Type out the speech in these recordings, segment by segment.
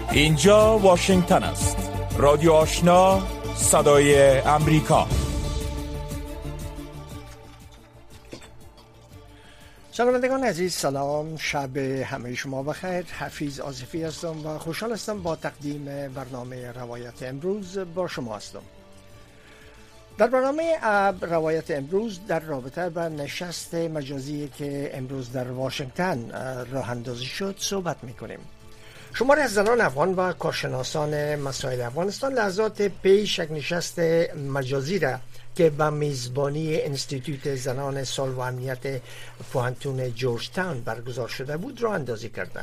اینجا واشنگتن است. رادیو آشنا، صدای امریکا. شنوندگان عزیز سلام، شب همه شما بخیر. حفیظ آصفی هستم و خوشحال هستم با تقدیم برنامه روایت امروز با شما هستم. در برنامه روایت امروز در رابطه با نشست مجازی که امروز در واشنگتن راه اندازی شد صحبت میکنیم. شماری از زنان افغان و کارشناسان مسائل افغانستان لحظات پیش یک نشست مجازی را که به میزبانی انستیتوت زنان صلح و امنیت پوهنتون جورج تاون برگزار شده بود راه اندازی کردند.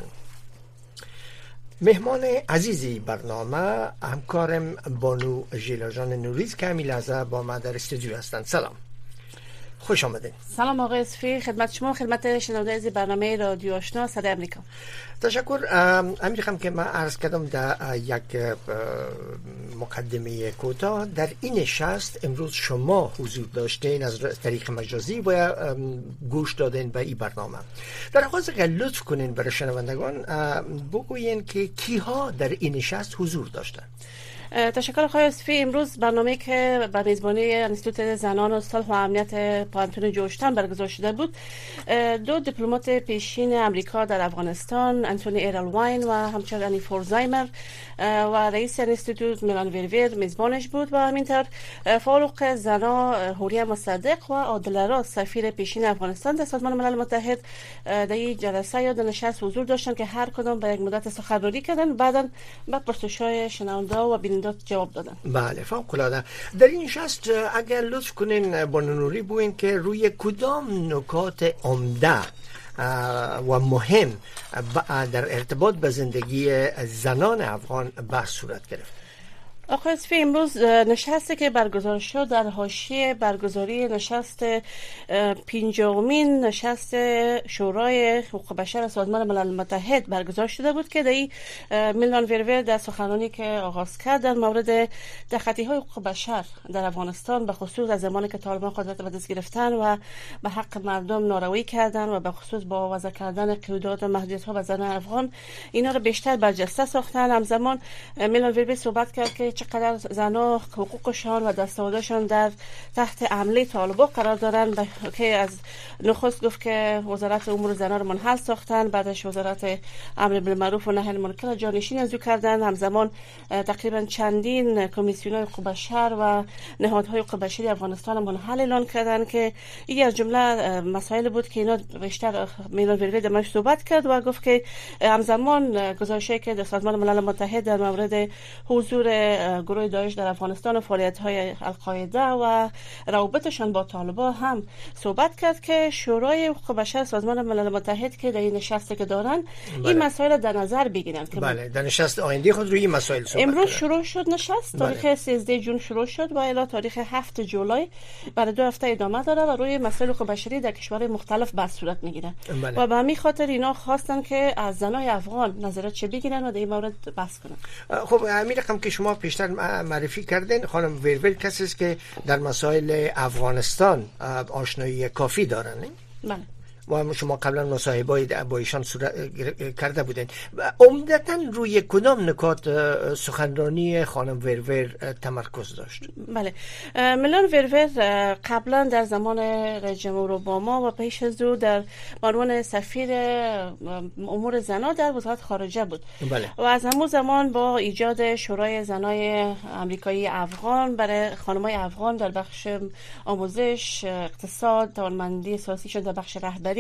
مهمان عزیزی برنامه همکارم بانو ژیلاجان نوریز که همین لحظه با ما در استودیو هستند. سلام، خوش آمدید. سلام آقای اصفی، خدمت شما، خدمت شنونده از برنامه رادیو آشنا صدای امریکا. تشکر. امیر خانم که من عرض کردم در یک مقدمه کوتاه در این نشست امروز شما حضور داشتین از طریق مجازی و گوش دادین به این برنامه. در آغاز اگر لطف کنین برای شنوندگان بگوین که کیها در این نشست حضور داشتن. تشکر آقای اصفی. امروز برنامه که به میزبانی انستیتوت زنان و صلح و امنیت پوهنتون جورج تاون برگزار شده بود، دو دیپلمات پیشین امریکا در افغانستان، انتونی ایرلواین و همچنین انی فورزایمر و رئیس انستیتوت میلان ویرویر میزبانش بود و همینطور فاروق زنا هوری مصدق و عادل راز سفیر پیشین افغانستان در سازمان ملل متحد در این جلسه یا نشست حضور داشتن که هر کدام به یک مدت سخنرانی کردن، بعداً به پرسش‌های شنونده و بیننده جواب دادن. بله، فوق‌العاده. در این نشست اگر لطف کنین بانو نوری بگوین که روی کدام نکات عمده و مهم در ارتباط به زندگی زنان افغان بحث صورت گرفت. آقای اصفی، امروز نشستی که برگزار شد در حاشیه برگزاری نشست 50مین نشست شورای حقوق بشر سازمان ملل متحد برگزار شده بود که در میلان ویرویر در سخنرانی که آغاز کرد در مورد دخیلی‌های حقوق بشر در افغانستان، به خصوص از زمانی که طالبان قدرت به دست گرفتن و به حق مردم ناروایی کردن و به خصوص با وضع کردن قیودات و محدودیت‌ها به زنان افغان اینا رو بیشتر برجسته ساختن. همزمان میلان ویرویر صحبت کرد که چقدر زنها حقوقشان و دستاوردشان در تحت حمله طالبان قرار دارند، که از نخست گفت که وزارت امور زنان رو منحل ساختن، بعدش وزارت امر بالمعروف و نهی عن المنکر جانشین از او کردن. همزمان تقریبا چندین کمیسیون حقوق بشر و نهادهای حقوق بشری افغانستان منحل اعلان کردن که یکی از جمله مسائل بود که اینا بیشتر میلان ویرویر در موردش صحبت کرد و گفت که همزمان گزارشی که در سازمان ملل متحد در مورد حضور گروه داعش در افغانستان و فعالیت‌های القاعده و روابطشان با طالبان هم صحبت کرد که شورای حقوق بشر سازمان ملل متحد که در این نشستی که دارن این مسائل در نظر بگیرن که بله در نشست آینده خود روی این مسائل صحبت امروز شروع شد. نشست تاریخ 13 جون شروع شد و الی تاریخ 7 جولای برای 2 هفته ادامه داره و روی مسائل حقوق بشری در کشورهای مختلف بحث صورت میگیره و به همین خاطر اینا خواستن که از زنای افغان نظرات چه بگیرن و در این مورد بحث کنن. خب امیر خانم که شما پیشتر معرفی کردین، خانم ویرویر کسی است که در مسائل افغانستان آشنایی کافی دارن. بله. و شما قبلا مصاحبه‌ای با ایشان کرده بودین. عمدتاً روی کدام نکات سخنرانی خانم ویرویر تمرکز داشت؟ بله، میلان ویرویر قبلا در زمان رئیس جمهور اوباما و پیش از او در عنوان سفیر امور زنان در وزارت خارجه بود. بله. و از همون زمان با ایجاد شورای زنای آمریکایی افغان برای خانم‌های افغان در بخش آموزش، اقتصاد، توانمندی سیاسیشون در بخش رهبری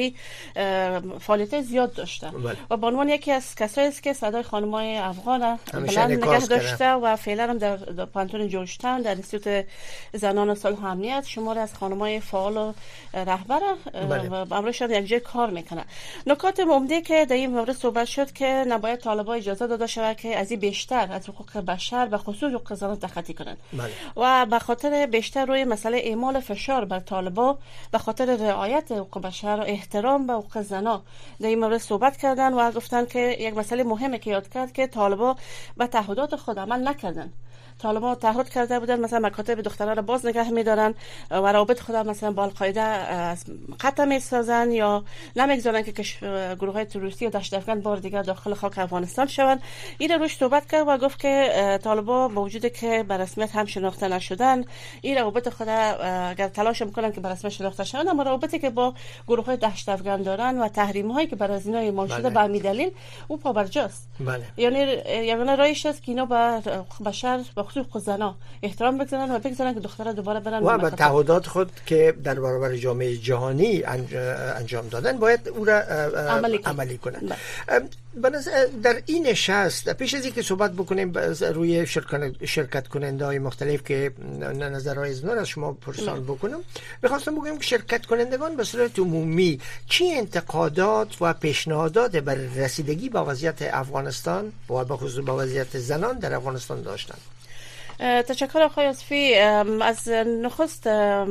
فعالیت زیاد داشتن. بله. و به عنوان یکی از کسایی است که صدای خانم‌های افغان بلند نگه داشته و فعلا هم در پوهنتون جورج تاون در انستیتوت زنان و صلح و امنیت شماری از خانم‌های فعال و رهبر و امروزشان یک جای کار میکنن. نکات عمده که در این مورد صحبت شد که نباید طالبان اجازه داده شود که از این بیشتر از حقوق بشر و خصوص حقوق زنان دخالت کنند. و به خاطر بیشتر روی مسئله اعمال فشار بر طالبان به خاطر رعایت حقوق بشر و احترام به حقوق زنان در این مورد صحبت کردن و گفتن که یک مسئله مهمه که یاد کرد که طالبان به تعهدات خود عمل نکردن. طالبان تعهد کرده بودن مثلا مکاتب دخترها را باز نگه می‌دارن و روابط خود مثلا با القاعده قطع می‌سازن یا نمی‌گذارن که گروه‌های تروریستی و دهشت افکن بار دیگر داخل خاک افغانستان شوند. این روش صحبت کرد و گفت که طالبان با وجودی که به رسمیت هم شناخته نشدن، این روابط خود اگر تلاش می‌کنن که به رسمیت شناخته شوند، اما روابطی که با گروه‌های دهشت افکن دارن و تحریم‌هایی که بر از اینا اعمال شده به همین دلیل او پابرجاست. یعنی رایش است که اینا به بشر و خصوص زنا احترام بگذارن و بگذارن که دخترها دوباره برن و به تعهدات خود که در برابر جامعه جهانی انجام دادن باید او را عملی کنن. در این نشست پیش از اینکه صحبت بکنیم روی شرکت کننده های مختلف که نظرهای از از شما پرسان بکنم، میخواستم بگم که شرکت کنندگان به صورت عمومی چی انتقادات و پیشنهادات برای رسیدگی به وضعیت افغانستان و به خصوص به وضعیت زنان در افغانستان داشتند؟ تشکر آقای یوسفی. از نخست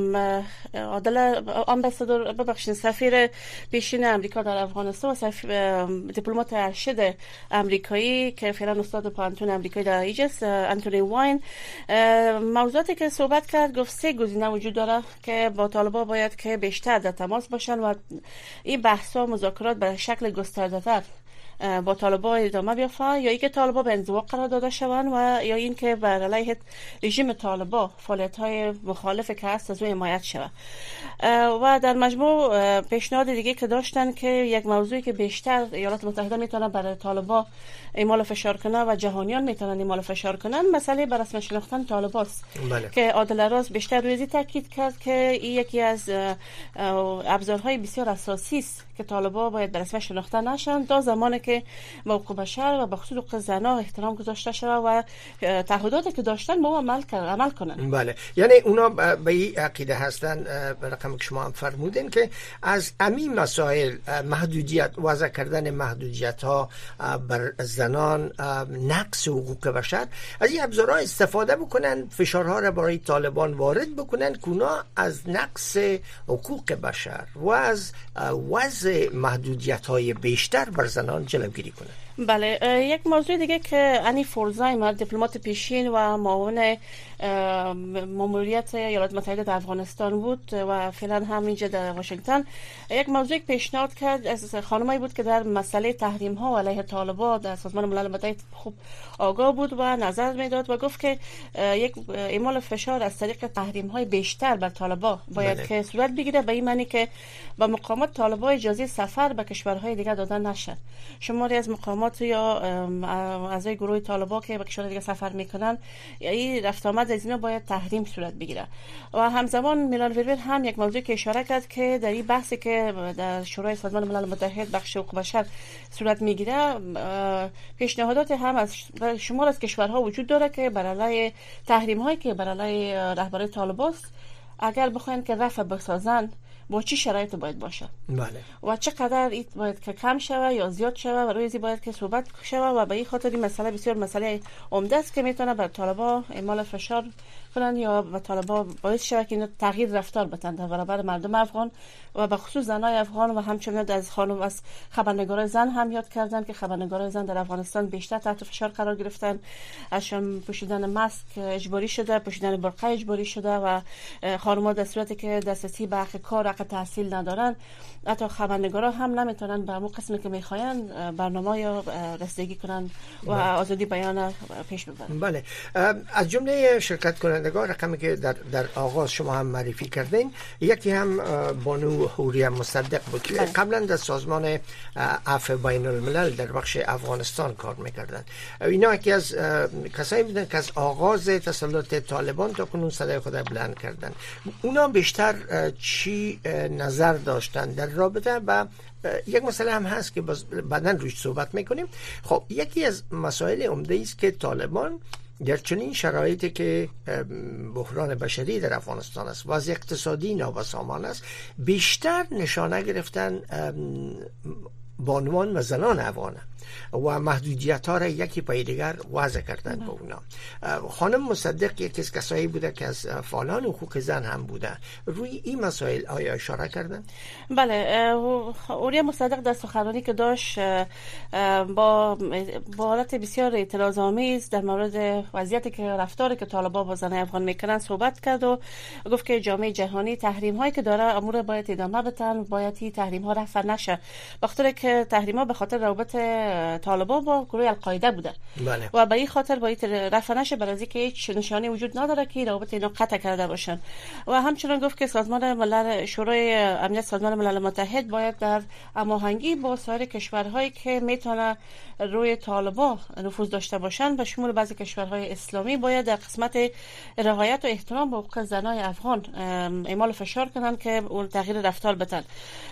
آمباسادور ببخشید سفیر پیشین امریکا در افغانستان و دیپلمات ارشد امریکایی که فعلا استاد پانتون امریکایی در ایجس انتونی واین، موضوعاتی که صحبت کرد گفت 3 گزینه وجود داره که با طالبان باید که بیشتر در تماس باشن و این بحث‌ها مذاکرات به شکل گسترده‌تر با طالبان ادامه بیافته، یا اینکه طالبان به انزوا قرار داده شوند و یا اینکه بر علیه رژیم طالبان فعالیت‌های مخالف که هست از او حمایت شود. و در مجموع پیشنهاد دیگه که داشتن که یک موضوعی که بیشتر ایالات متحده میتونه برای طالبان اعمال فشار کنه و جهانیان میتونن اعمال فشار کنن، مسئله بر رسمیت شناختن طالبان است که عادل راست بیشتر روی تاکید کرد که این یکی از ابزارهای بسیار اساسی است که طالبان باید بر رسمیت شناخته نشن تا زمانی که به حقوق بشر و به خصوص حقوق زنان احترام گذاشته شود و تعهداتی که داشتن با عمل کنن. بله، یعنی اونا به این عقیده هستن، رقمی که شما هم فرمودین، که از همین مسائل محدودیت وضع کردن محدودیت ها بر زنان، نقص حقوق بشر، از این ابزارها استفاده بکنن، فشارها را برای طالبان وارد بکنن که اونا از نقص حقوق بشر و از وضع محدودیت های بیشتر بر زنان جلوگیری کنن. بله، یک موضوع دیگه که انی فورزهایمر دیپلمات پیشین و معاون ماموریت ایالات متحده در افغانستان بود و فعلا هم اینجا در واشنگتن، یک موضوع پیشنهاد کرد از خانمایی بود که در مسئله تحریم ها علیه طالبان در سازمان ملل متحد خوب آگاه بود و نظر میداد و گفت که یک اعمال فشار از طریق تحریم های بیشتر بر طالبان باید که صورت بگیره، به این معنی که با مقامات طالبان اجازه سفر به کشورهای دیگه دادن نشه. شماری از مقامات یا اعضای گروه طالبان که به کشورهای دیگه سفر میکنن، یعنی رفت آمد از اینا باید تحریم صورت بگیره. و همزمان میلان ویرور هم یک موضوع که اشاره کرد که در این بحثی که در شورای سازمان ملل متحد بخش حقوق بشر صورت میگیره، پیشنهادات هم از شمار از کشورها وجود داره که بر علیه تحریم هایی که بر علیه رهبری طالبان است، اگر بخواین که رفع بسازن با چی شرایط باید باشه. بله. و چقدر این باید که کم شوه یا زیاد شوه و روی باید که صحبت شوه و به این خاطر این مسئله بسیار مسئله عمده است که میتونه بر طالبان اعمال فشار کنن یا به طالبان باعث شوه که اینا تغییر رفتار بدن در برابر مردم افغان و به خصوص زنای افغان. و همچنین از خانم از خبرنگارای زن هم یاد کردن که خبرنگارای زن در افغانستان بیشتر تحت فشار قرار گرفتن، ازشان پوشیدن ماسک اجباری شده، پوشیدن برقع اجباری شده و خانم‌ها در صورتی که دسترسی به حق کار، حق تحصیل ندارن، حتی خبرنگارا هم نمیتونن به اون قسمی که میخواین برنامه یا رسیدگی کنن و آزادی بیان پیش ببرن. بله، از جمله شرکت کنندگان رقمی که در آغاز شما هم معرفی کردین، یکی هم بانو حوریه مصدق بود که قبلا در سازمان عفو بین الملل در بخش افغانستان کار میکردن. اینا یکی از کسایی بودن که از آغاز تسلط طالبان تا کنون صدای خود بلند کردن. اونا بیشتر چی نظر داشتن در رابطه با یک مسئله هم هست که بعداً روش صحبت میکنیم. خب یکی از مسائل عمده است که طالبان در چنین شرایطی که بحران بشری در افغانستان است، وضع اقتصادی نابسامان است، بیشتر نشانه گرفتن بانوان و زنان افغان و محدودیت ها را یکی پای دیگر وضع کردن به اونا. خانم مصدق یکی از کسایی بوده که از فعالان حقوق زن هم بوده. روی این مسائل آیا اشاره کردن؟ بله، اوریا مصدق در سخنرانی که داشت با حالت بسیار اعتراض‌آمیز در مورد وضعیتی که رفتاری که طالبان با زنان افغان میکنن صحبت کرد و گفت که جامعه جهانی تحریم هایی که داره امور باید ادامه بدن، باید این تحریم ها رفع نشه، بخاطر که تحریم ها به خاطر روابط طالبان با گروه القاعده بوده. بله. و به این خاطر باید رفع نشه، برای اینکه هیچ نشانی وجود نداره که روابط اینا قطع کرده باشن. و همچنین گفت که سازمان ملل، شورای امنیت سازمان ملل متحد باید در هماهنگی با سایر کشورهایی که میتونه روی طالبان نفوذ داشته باشن به شمول بعضی کشورهای اسلامی باید در قسمت رعایت و احترام به حقوق زنان افغان اعمال فشار کنن که اون تغییر رفتار بدن.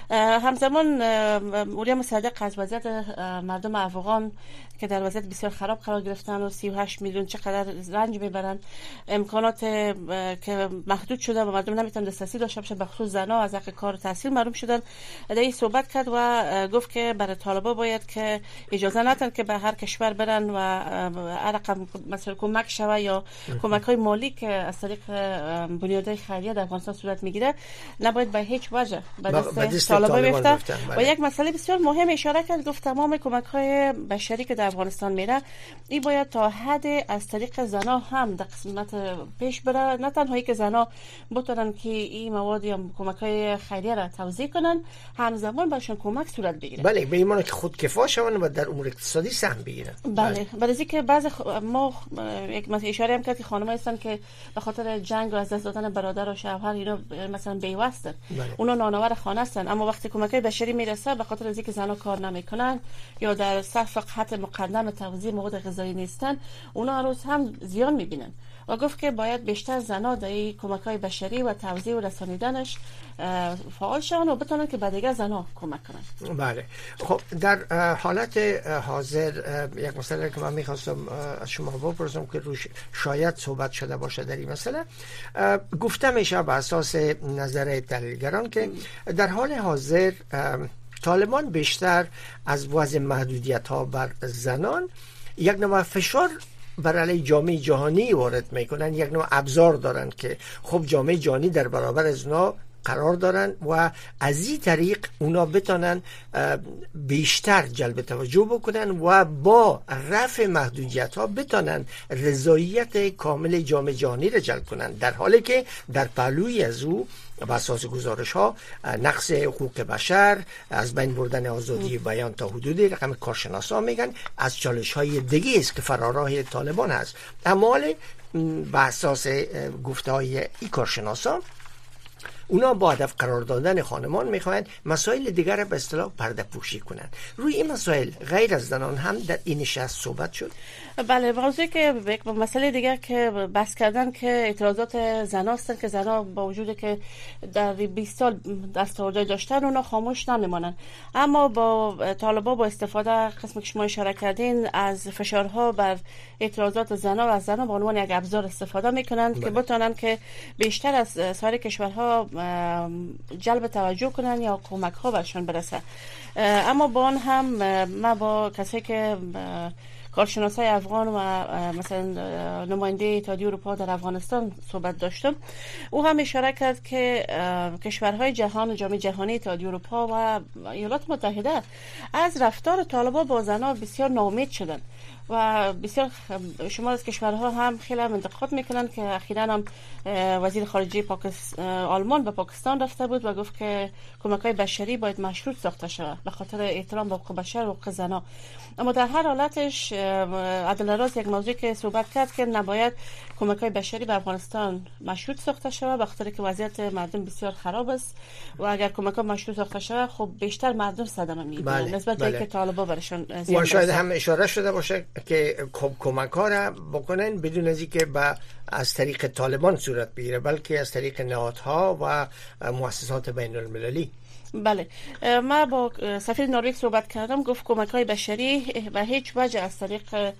همزمان اوریا مصدق از وضعیت مردم افغان که در وضعیت بسیار خراب قرار گرفتن و 38 میلیون چقدر رنج میبرن، امکانات که محدود شده و مردم نمیتونن دسترسی داشته باشن، به خصوص زنها از حق کار و تحصیل محروم شدن، در این صحبت کرد و گفت که برای طالبان باید که اجازه ندن که به هر کشور برن و هر رقم مثلا کمک شوه یا کمک های مالی که از طریق بنیادهای خیریه در افغانستان صورت میگیره نباید به هیچ وجه به دست طالبان بیفته. و یک مسئله بسیار مهم اشاره کرد، گفت تمام کمک های بشری که در افغانستان میره این باید تا حد از طریق زنا هم در قسمت پیش بره، نه تنها که زنا بتونن که این مواد یا کمک های خیریه را توزیع کنن، همزمان براشون کمک صورت بگیره. بله، به ایمان که خودکفا شون و در امور اقتصادی سهم بگیرن. بله، برای اینکه بعضی ما یک مثلا اشاره هم کرد که خانم‌ها هستن که به خاطر جنگ و از دست دادن برادر و شوهر اینا مثلا بی‌واسطن، اونا نانآور خانه هستن، اما وقتی کمک بشری میرسه به خاطر اینکه زنا کار نمیکنن یا در صف خط مقدم توزیع مواد غذایی نیستن، اونا هر روز هم زیان میبینن. و گفت که باید بیشتر زنا در این کمک‌های بشری و توزیع و رسانیدنش فعال شون و بتونن که به دیگر زنا کمک کنن. بله. خب در حالت حاضر یک مسئله که من میخواستم از شما بپرسم که روش شاید صحبت شده باشه در این مسئله، گفته میشه به اساس نظر تحلیلگران که در حال حاضر طالبان بیشتر از وضع محدودیت ها بر زنان یک نوع فشار بر علیه جامعه جهانی وارد میکنن، یک نوع ابزار دارن که خب جامعه جهانی در برابر از اونا قرار دارن و از این طریق اونا بتونن بیشتر جلب توجه بکنن و با رفع محدودیت ها بتونن رضایت کامل جامعه جهانی را جلب کنن، در حالی که در پهلوی از او بر اساس گزارش ها نقص حقوق بشر، از بین بردن آزادی بیان تا حدودی، رقم کارشناسا میگن از چالش های دیگه است که فراراه طالبان هست. اما بر اساس گفته های این کارشناسا اونا با هدف قرار دادن خانمان میخواهند مسائل دیگر را به اصطلاح پرده پوشی کنند. روی این مسائل غیر از زنان هم در این نشست صحبت شد. بله، موضوعی که مسئله دیگر که بحث کردن که اعتراضات زنا هستن که زنا با وجود که در 20 سال دستاوردی داشتن اونا خاموش نمیمانن، اما با طالبان با استفاده قسم که شما اشاره کردین از فشارها بر اعتراضات زنا و از زنا به عنوان یک ابزار استفاده میکنن که بتونن که بیشتر از سایر کشورها جلب توجه کنن یا کمک ها برشون برسه. اما با آن هم ما با کسایی که کارشناسای افغان و مثلا نماینده اتحادیه اروپا در افغانستان صحبت داشتم، او هم اشاره کرد که کشورهای جهان و جامعه جهانی اتحادیه اروپا و ایالات متحده از رفتار طالبان با زنان بسیار ناامید شدن و بسیار شما از کشورها هم خیلی انتقاد میکنن که اخیراً هم وزیر خارجه آلمان به پاکستان رفته بود و گفت که کمک‌های بشری باید مشروط ساخته شود به خاطر احترام به حقوق بشر و حقوق زنان. اما در هر حالتش عدالراز یک موضوع که صحبت کرد که نباید کمک‌های بشری به افغانستان مشروط ساخته شود به خاطر که وضعیت مردم بسیار خراب است و اگر کمک‌ها مشروط ساخته شود خب بیشتر مردم صدمه می‌بینن نسبت به اینکه طالبان برشون و شاید هم اشاره شده باشه که کمک‌ها را بکنن بدون از اینکه از طریق طالبان صورت بگیره بلکه از طریق نهادها و مؤسسات بین المللی. بله، ما با سفیر نروژ صحبت کردم، گفت کمک‌های بشری به هیچ وجه از طریق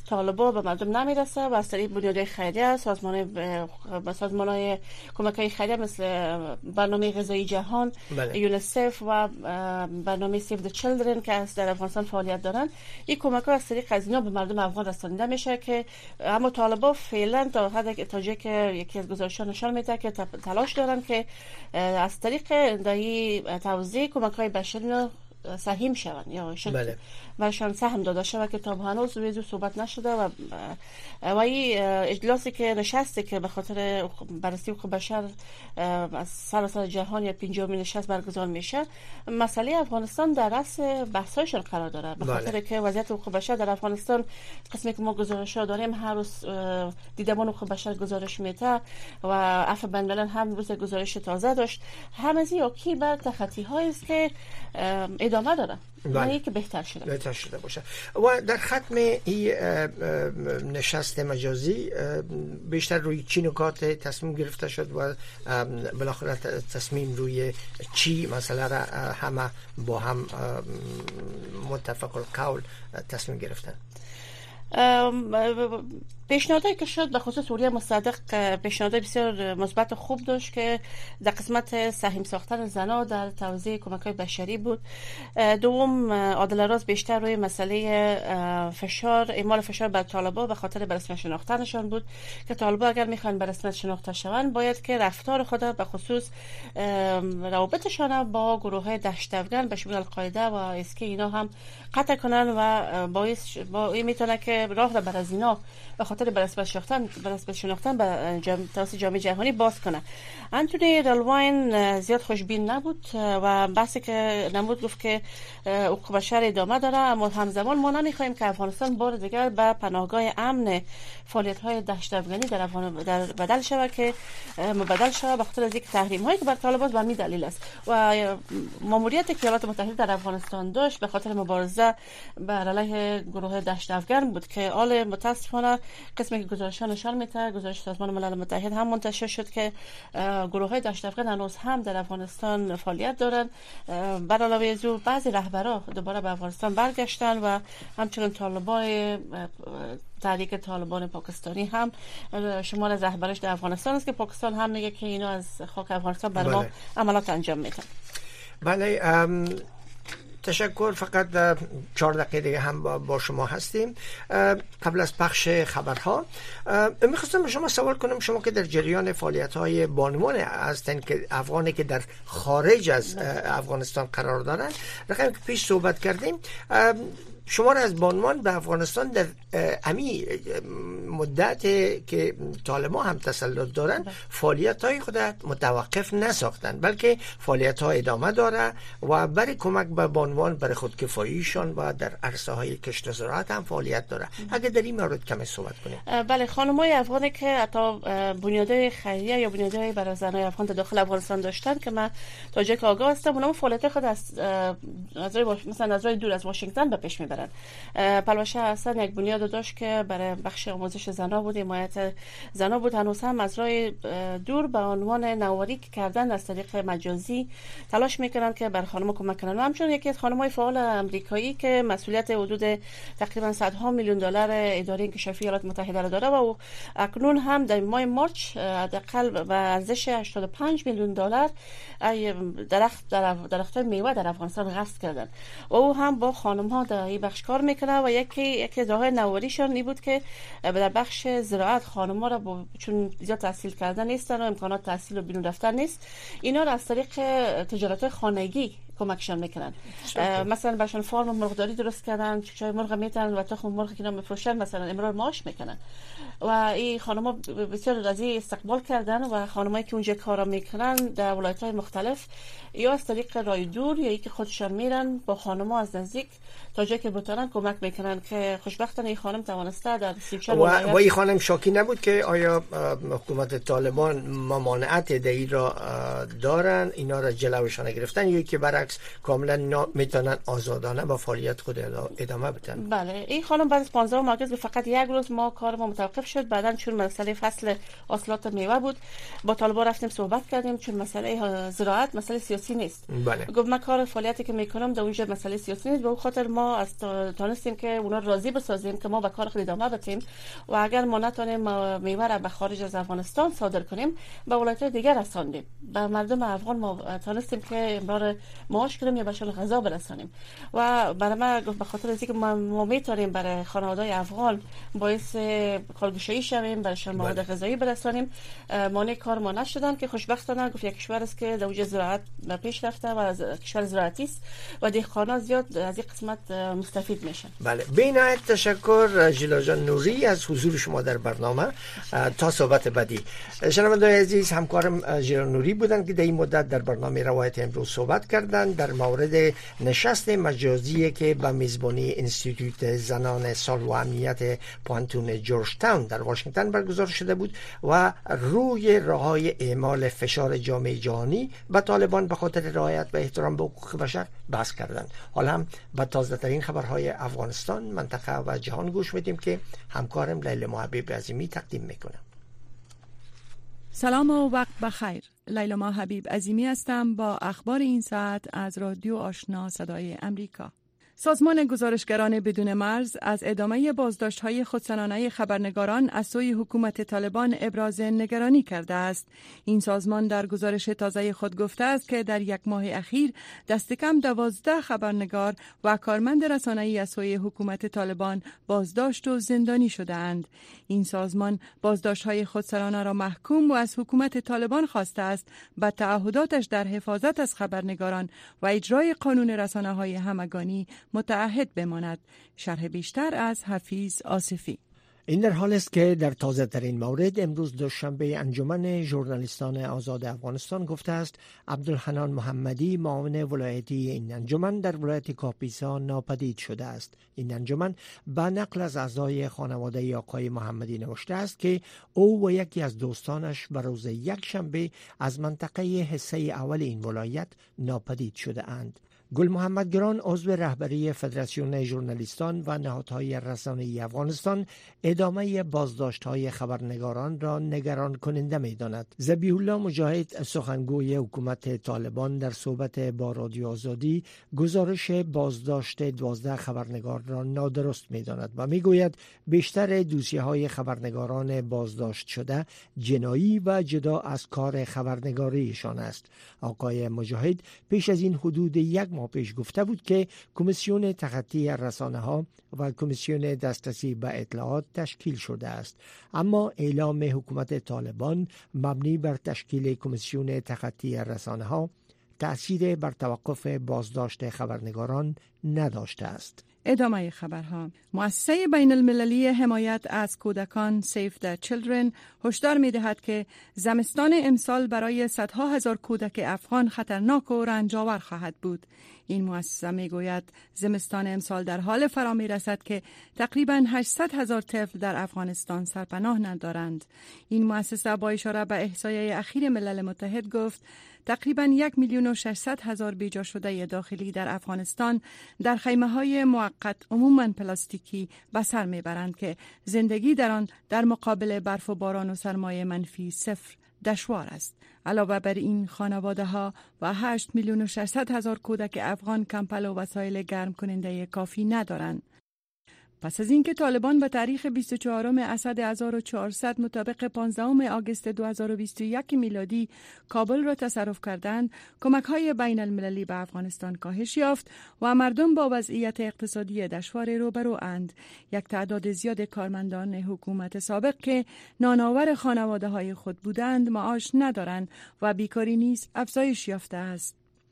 طالبا به مردم نمیرسه و از طریق بنیادهای خیریه، سازمان‌های کمک‌های خیریه مثل برنامه غذایی جهان، یونیسف و برنامه سیو د چیلدرن که در افغانستان فعالیت دارن، این کمک‌ها از طریق از اینا به مردم افغان رسانیده میشه که اما طالبا فعلا تا جایی که یکی از گزارش‌ها نشان میده که تلاش دارن که از طریق دایی توزیع کمک‌های بشری سهم شوند یا برشان سهم داده شود که تا هنوز روی صحبت نشده و این اجلاسی که نشسته که به خاطر بررسی حقوق بشر از سراسر جهان یا 50مین نشست برگزار میشه، مسئله افغانستان در رأس بحث‌هایشان قرار داره، به خاطر که وضعیت حقوق بشر در افغانستان قسمی که ما گزارش‌ها داریم هر روز دیدبان حقوق بشر گزارش میده و عفو بین الملل هم روز گزارش تازه داشت، همه یکی بر تخطی‌هایی است که ادامه داره و که بهتر شده باشه. و در ختم این نشست مجازی بیشتر روی چی نکات تصمیم گرفته شد و بالاخره تصمیم روی چی مسئله را همه با هم متفق القول تصمیم گرفتن؟ پیشنهادی که شد به خصوص سوریه مصدق پیشنهاد بسیار مثبت خوب داشت که در قسمت سهم ساختن زنان در توزیع کمک‌های بشری بود. دوم عادل راز بیشتر روی مسئله اعمال فشار بر طالبان به خاطر به رسمیت شناختنشان بود که طالبان اگر میخوان به رسمیت شناخته شوند باید که رفتار خود به خصوص روابطشان با گروه‌های دهشت افکن به شمول القاعده و اسکی اینا هم قطع کنن و با این میتونه که راه را بر از اینا به خاطر به رسمیت شناختن به توسط جامعه جهانی باز کنه. انتونی رلواین زیاد خوشبین نبود و بحثی که نمود گفت که حقوق بشر ادامه داره، اما همزمان ما نمیخوایم که افغانستان بار دیگر به پناهگاه امن فعالیت‌های دهشت افغانی در بدل شود که مبدل شود به خاطر از یک تحریم‌هایی که بر طالبان به همین دلیل است و ماموریت که ایالات متحده در افغانستان داشت به خاطر مبارزه بر علیه گروه دهشت افغان بود که آل متاسفانه قسمی که گزارش‌ها نشان میده، گزارش سازمان ملل متحد هم منتشر شد که گروه‌های دهشت افغان هنوز هم در افغانستان فعالیت دارند. بر علاوه از او بعضی رهبران دوباره به افغانستان برگشتن و همچنین طالبان تحریک طالبان پاکستانی هم شمار از رهبرش در افغانستان است که پاکستان هم میگه که اینا از خاک افغانستان بر ما عملیات انجام میدن. بله، تشکر. فقط 4 دقیقه دیگه هم با شما هستیم قبل از پخش خبرها. میخواستم به شما سوال کنم، شما که در جریان فعالیت‌های بانوان هستن که افغانی که در خارج از افغانستان قرار دارن، رقمی که پیش صحبت کردیم، شما را از بانوان به افغانستان در امی مدت که طالبان هم تسلط دارن فعالیت‌های خود متوقف نساختن، بلکه فعالیت‌ها ادامه داره و برای کمک به بانوان برای خودکفاییشان و در عرصه‌های کشت و زراعت هم فعالیت داره. اگه در این مورد کمی صحبت کنیم. بله، خانم‌های افغانی که حتی بنیادهای خیریه یا بنیادهای برای زنای افغان داخل افغانستان داشتن که من تا جایی که آگاه هستم اونها فعالیت خود از مثلا از راه دور از واشنگتن به پیش میبرن. پلوشه حسن یک بنیاد داشت که برای بخش آموزش زنا بود، حمایت زنا بود، هنوز هم از راه دور به عنوان نواری کردن از طریق مجازی تلاش میکنن که بر خانم کمک کنن. همچنین یکی از خانم‌های فعال آمریکایی که مسئولیت حدود تقریبا $100 میلیون اداره انکشافی ایالات متحده را داره و اکنون هم در ماه مارچ حداقل به ارزش $85 میلیون درخت‌های میوه در افغانستان غصب کردن و او هم با خانم‌ها در این بخش کار میکنه و یکی از راه‌های نواریشان این بود که در بخش زراعت خانم‌ها را چون زیاد تحصیل کردن نیستن و امکانات تحصیل و بیرون رفتن نیست، اینا را از طریق تجارت خانگی کمکشان میکنن. مثلا برشان فارم مرغداری درست کردن، چای مرغ میتن و تخم مرغ که میفروشن مثلا امرار معاش میکنن و این خانم‌ها بسیار از این استقبال کردن و خانمایی که اونجا کارا میکنن در ولایت‌های مختلف یا از طریق راه دور یا اینکه خودشان میرن با خانم‌ها از نزدیک تا جایی که بتونن کمک میکنن که خوشبختانه این خانم توانسته در 34 و این خانم شاکی نبود که آیا حکومت طالبان ممانعت دایی را دارن، اینا را جلوشان گرفتن یا که برعکس کاملا میتونن آزادانه با فعالیت خود ادامه بدن؟ بله، این خانم بعد از 15 مارس فقط یک روز ما کار ما متوقف شد، بعدن چون مسئله فصل حاصلات میوه بود با طالبان رفتیم صحبت کردیم، چون مسئله زراعت مسئله سیاسی نیست. بله. گفت من کار فعالیتی که میکنم در اونجا مسئله سیاسی نیست، به خاطر ما از تانستیم که اونا راضی بسازیم که ما به کار خود ادامه بدیم و اگر ما نتونیم میوه را به خارج از افغانستان صادر کنیم به ولایت دیگر رساندیم. به مردم افغان ما تانستیم که امرار معاش کنیم یا بهشون غذا برسانیم و برای ما به خاطر اینکه ما میتونیم برای خانواده‌های افغان باعث کارگشایی شویم، برایشان مواد غذایی برسانیم. مانع کار ما نشدن که خوشبختانه گفت یک کشور است که در زراعت پیش رفته و از کشور زراعتی است و دهقانا زیاد از این قسمت مستفید میشن. بله، بینایت تشکر ژیلا جان نوری از حضور شما در برنامه. تا صحبت بعدی شنوندگان عزیز، همکارم ژیلا نوری بودن که در این مدت در برنامه روایت امروز صحبت کردند در مورد نشست مجازی که به میزبانی انستیتوت زنان صلح و امنیت پانتون جورج تاون در واشنگتن برگزار شده بود و روی راه‌های اعمال فشار جامعه جهانی به طالبان به خاطر رعایت و احترام به حقوق بشر بحث کردند. حالا هم به تازه‌ترین خبرهای افغانستان، منطقه و جهان گوش میدیم که همکارم لیلا حبیب عظیمی تقدیم میکنم. سلام و وقت بخیر. لیلا حبیب عظیمی هستم با اخبار این ساعت از رادیو آشنا صدای امریکا. سازمان گزارشگران بدون مرز از ادامه بازداشت‌های خودسرانه خبرنگاران از سوی حکومت طالبان ابراز نگرانی کرده است. این سازمان در گزارش تازه خود گفته است که در یک ماه اخیر دست کم 12 خبرنگار و کارمند رسانه‌ای از سوی حکومت طالبان بازداشت و زندانی شده‌اند. این سازمان بازداشت‌های خودسرانه را محکوم و از حکومت طالبان خواسته است به تعهداتش در حفاظت از خبرنگاران و اجرای قانون رسانه‌های همگانی متعهد بماند. شرح بیشتر از حفیظ آصفی. این در حال است که در تازه ترین مورد امروز دوشنبه انجمن ژورنالیستان آزاد افغانستان گفته است عبدالحنان محمدی معاون ولایتی این انجمن در ولایت کاپیسا ناپدید شده است. این انجمن به نقل از اعضای خانواده آقای محمدی نوشته است که او و یکی از دوستانش به روز یکشنبه از منطقه حصه اول این ولایت ناپدید شده اند. گل محمد گران عضو رهبری فدراسیون ژورنالیستان و نهادهای رسانه‌ای افغانستان ادامه بازداشت‌های خبرنگاران را نگران کننده می‌داند. ذبیح الله مجاهد سخنگوی حکومت طالبان در صحبت با رادیو آزادی گزارش بازداشت 12 خبرنگار را نادرست می‌داند و می‌گوید بیشتر دوسیه‌های خبرنگاران بازداشت شده جنایی و جدا از کار خبرنگاریشان است. آقای مجاهد پیش از این حدود یک ماه پیش گفته بود که کمیسیون تخطی رسانه‌ها و کمیسیون دسترسی به اطلاعات تشکیل شده است، اما اعلام حکومت طالبان مبنی بر تشکیل کمیسیون تخطی رسانه‌ها تأثیر بر توقف بازداشت خبرنگاران نداشته است. ادامه خبرها. مؤسسه بین المللی حمایت از کودکان Save the Children هشدار می دهد که زمستان امسال برای صدها هزار کودک افغان خطرناک و رنجاور خواهد بود. این مؤسسه می گوید زمستان امسال در حال فرا می رسد که تقریباً 800,000 طفل در افغانستان سرپناه ندارند. این مؤسسه با اشاره به احصایه اخیر ملل متحد گفت تقریباً 1,600,000 بیجا شده داخلی در افغانستان در خیمه‌های موقت عموماً پلاستیکی به سر میبرند که زندگی در آن در مقابل برف و باران و سرمایه منفی 0 دشوار است. علاوه بر این خانواده‌ها و 8,600,000 کودک افغان کمپل و وسایل گرم کننده کافی ندارند. پس از اینکه طالبان به تاریخ 24 اسد 1400 مطابق 15 آگوست 2021 میلادی کابل را تصرف کردند، کمک‌های بین المللی به افغانستان کاهش یافت و مردم با وضعیت اقتصادی دشوار روبروند. یک تعداد زیاد کارمندان حکومت سابق که نانآور خانواده‌های خود بودند معاش ندارند و بیکاری نیز افزایش یافته است.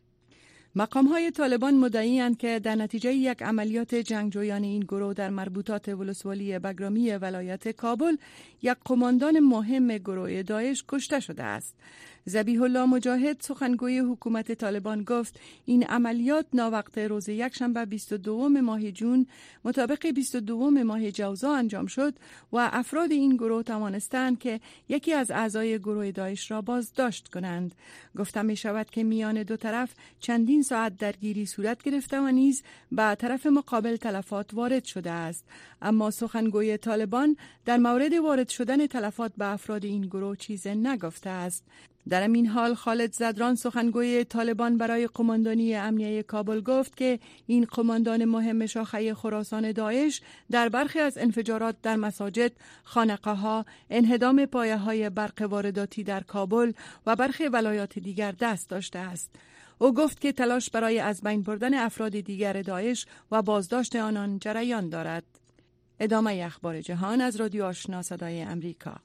مقام‌های طالبان مدعی‌اند که در نتیجه یک عملیات جنگجویان این گروه در مربوطات ولسوالی بگرامی ولایت کابل یک قماندان مهم گروه داعش کشته شده است. ذبیح الله مجاهد سخنگوی حکومت طالبان گفت این عملیات ناوقت روز یکشنبه 22 ماه جون مطابق 22 ماه جوزا انجام شد و افراد این گروه توانستند که یکی از اعضای گروه داعش را بازداشت کنند. گفته می شود که میان دو طرف چندین ساعت درگیری صورت گرفته و نیز به طرف مقابل تلفات وارد شده است، اما سخنگوی طالبان در مورد وارد شدن تلفات به افراد این گروه چیز نگفته است. در این حال خالد زدران سخنگوی طالبان برای قماندانی امنیه کابل گفت که این قماندان مهم شاخه خراسان داعش در برخی از انفجارات در مساجد، خانقاه‌ها، انهدام پایه‌های برق وارداتی در کابل و برخی ولایات دیگر دست داشته است. او گفت که تلاش برای از بین بردن افراد دیگر داعش و بازداشت آنان جریان دارد. ادامه اخبار جهان از رادیو آشنا صدای امریکا.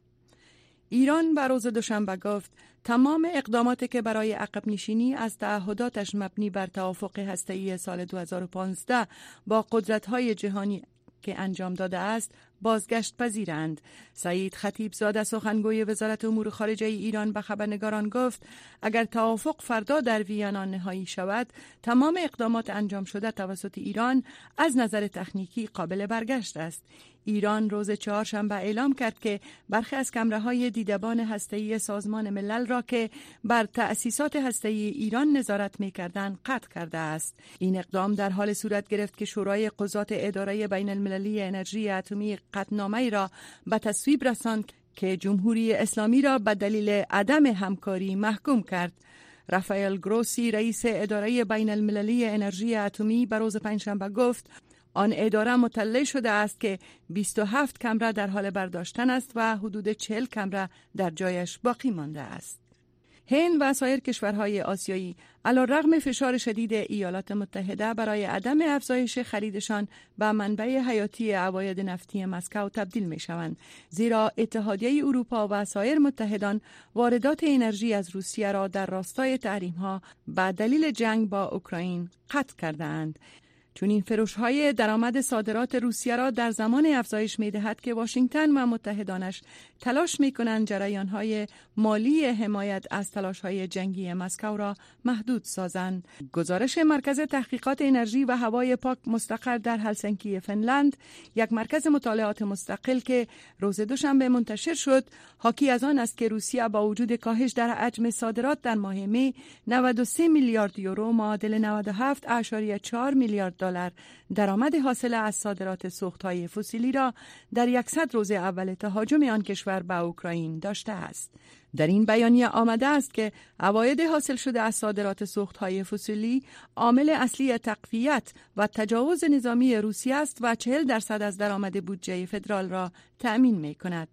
ایران بر روز دوشنبه گفت تمام اقداماتی که برای عقب نشینی از تعهداتش مبنی بر توافق هسته‌ای سال 2015 با قدرت‌های جهانی که انجام داده است بازگشت پذیرند. سعید خطیبزاده سخنگوی وزارت امور خارجه ایران به خبرنگاران گفت اگر توافق فردا در وینا نهایی شود تمام اقدامات انجام شده توسط ایران از نظر تکنیکی قابل برگشت است. ایران روز چهارشنبه اعلام کرد که برخی از کمره‌های دیدبان هسته‌ای سازمان ملل را که بر تأسیسات هسته‌ای ایران نظارت می‌کردند قطع کرده است. این اقدام در حال صورت گرفت که شورای قضات اداره بین المللی انرژی اتمی قطعنامه‌ای را به تصویب رساند که جمهوری اسلامی را به دلیل عدم همکاری محکوم کرد. رافائل گروسی رئیس اداره بین المللی انرژی اتمی به روز پنجشنبه گفت آن اداره مطلع شده است که 27 کمره در حال برداشتن است و حدود 40 کمره در جایش باقی مانده است. هند و سایر کشورهای آسیایی علیرغم فشار شدید ایالات متحده برای عدم افزایش خریدشان به منبع حیاتی عواید نفتی مسکو تبدیل می شوند، زیرا اتحادیه اروپا و سایر متحدان واردات انرژی از روسیه را در راستای تحریم‌ها به دلیل جنگ با اوکراین قطع کردند. چون این فروش‌های درآمد صادرات روسیه را در زمان افزایش می‌دهد که واشنگتن و متحدانش تلاش می‌کنند جریان‌های مالی حمایت از تلاش‌های جنگی مسکو را محدود سازند. گزارش مرکز تحقیقات انرژی و هوای پاک مستقر در هلسینکی فنلند، یک مرکز مطالعات مستقل که روز دوشنبه منتشر شد، حاکی از آن است که روسیه با وجود کاهش در حجم صادرات در ماه می 93 میلیارد یورو معادل 97.4 میلیارد دلار درآمد حاصل از صادرات سوخت‌های فسیلی را در 100 روز اول تهاجم آن کشور به اوکراین داشته است. در این بیانیه آمده است که عواید حاصل شده از صادرات سوخت‌های فسیلی عامل اصلی تقویت و تجاوز نظامی روسیه است و 40% از درآمد بودجه فدرال را تأمین می‌کند.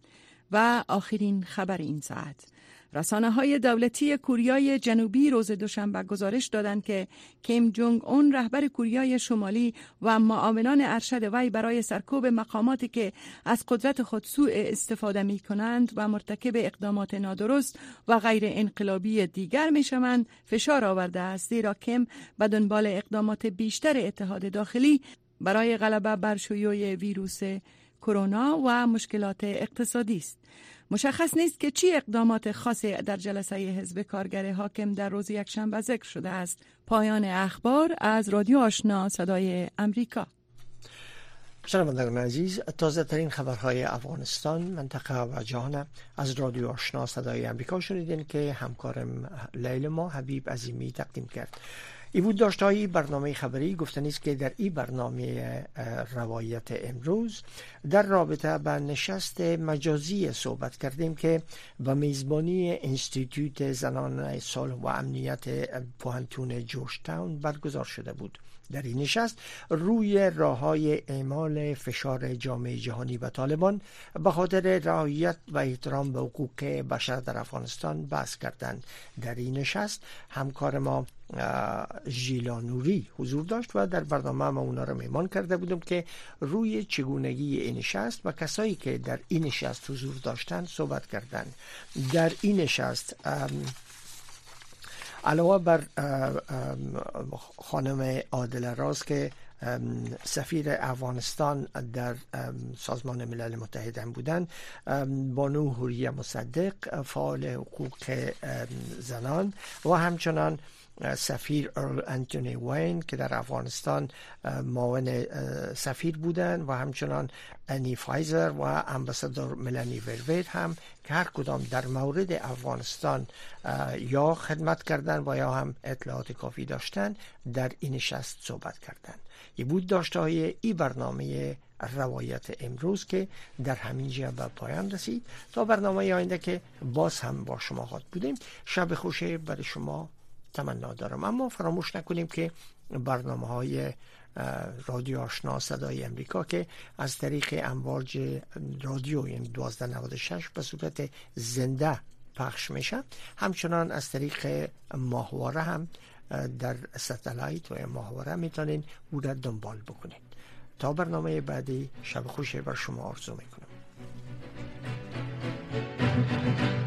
و آخرین خبر این ساعت: رسانه‌های دولتی کوریای جنوبی روز دوشنبه گزارش دادند که کیم جونگ اون رهبر کوریای شمالی و معاونان ارشد وی برای سرکوب مقاماتی که از قدرت خود سوء استفاده می‌کنند و مرتکب اقدامات نادرست و غیر انقلابی دیگر می‌شوند فشار آورده است، زیرا کیم به دنبال اقدامات بیشتر اتحاد داخلی برای غلبه بر شیوع ویروس کرونا و مشکلات اقتصادی است. مشخص نیست که چی اقدامات خاصی در جلسه حزب کارگر حاکم در روز یکشنبه ذکر شده است. پایان اخبار از رادیو آشنا صدای امریکا. شنوندگان عزیز، تازه ترین خبرهای افغانستان، منطقه و جهان از رادیو آشنا صدای امریکا شنیدین که همکارم لیلا حبیب عظیمی تقدیم کرد. ای بود داشته‌های برنامه خبری. گفتنی است که در این برنامه روایت امروز در رابطه با نشست مجازی صحبت کردیم که با میزبانی انستیتوت زنان صلح و امنیت پوهنتون جورج تاون برگزار شده بود. در این نشست روی راه‌های اعمال فشار جامعه جهانی و طالبان به خاطر رعایت و احترام به حقوق بشر در افغانستان بحث کردند. در این نشست همکار ما ژیلا نوری حضور داشت و در برنامه ما اونا رو میمان کرده بودم که روی چگونگی این نشست و کسایی که در این نشست حضور داشتن صحبت کردند. در این نشست علاوه بر خانم عادله راز که سفیر افغانستان در سازمان ملل متحد هم بودن، بانو حوریه مصدق فعال حقوق زنان و همچنان سفیر ارل انتونی وین که در افغانستان معاون سفیر بودن و همچنان انی فایزر و امباسادور ملانی ورور هم که هر کدام در مورد افغانستان یا خدمت کردن و یا هم اطلاعات کافی داشتن در این نشست صحبت کردن. این بود داشته های این برنامه روایت امروز که در همین جا به پایان رسید. تا برنامه آینده که باز هم با شما خواهد بودیم. شب خوشی برای شما تمنا دارم. اما فراموش نکنیم که برنامه های رادیو آشنا صدای امریکا که از طریق امواج رادیو یعنی 1296 به صورت زنده پخش میشه، همچنان از طریق ماهواره هم در ستلایت و ماهواره میتونین او را دنبال بکنید. تا برنامه بعدی شب خوشی بر شما آرزو میکنم.